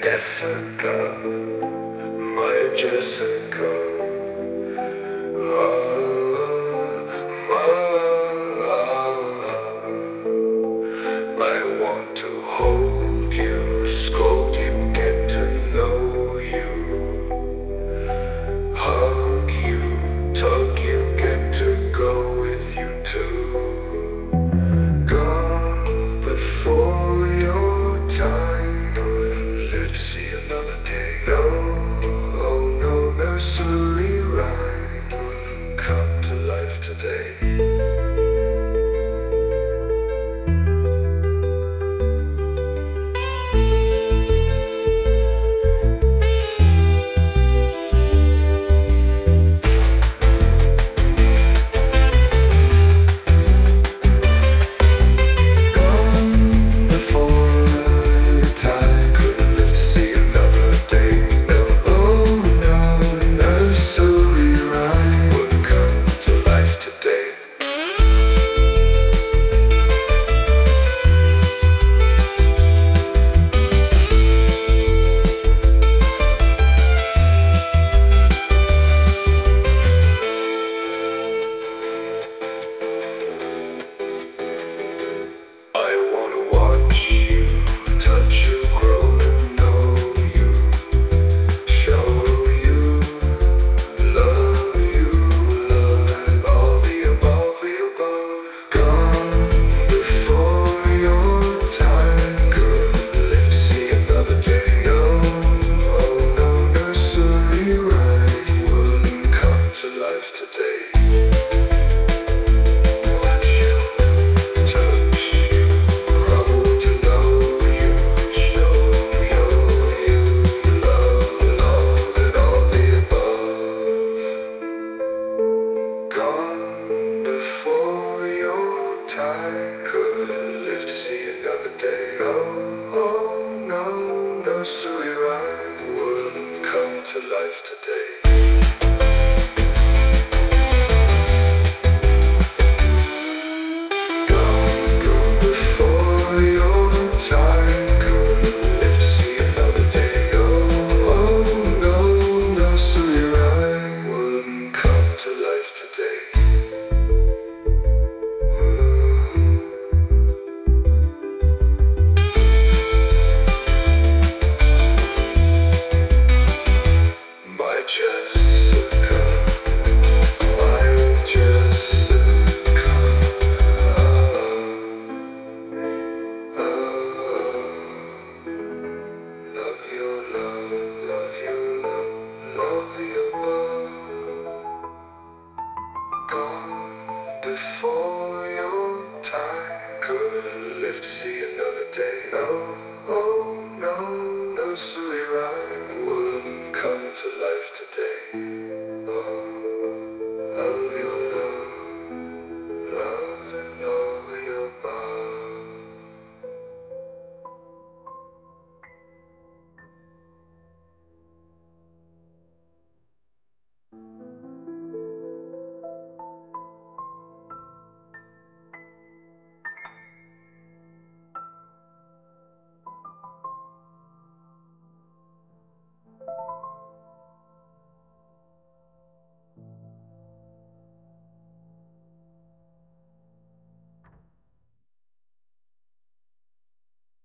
Jessica, my Jessica. I want to hold you, scold you, get to know you, hug you, tug you, get to go with you too. Gone before your time, live to see another day. No, oh no, nursery rhyme wouldn't come to life today. Gone before your time, couldn't live to see another day. No, oh no, nursery rhyme wouldn't come to life today. Gone before your time, couldn't live to see another day. No, oh no, nursery rhyme wouldn't come to life today. Before your time, couldn't live to see another day. No, oh no, nursery rhyme wouldn't come to life today.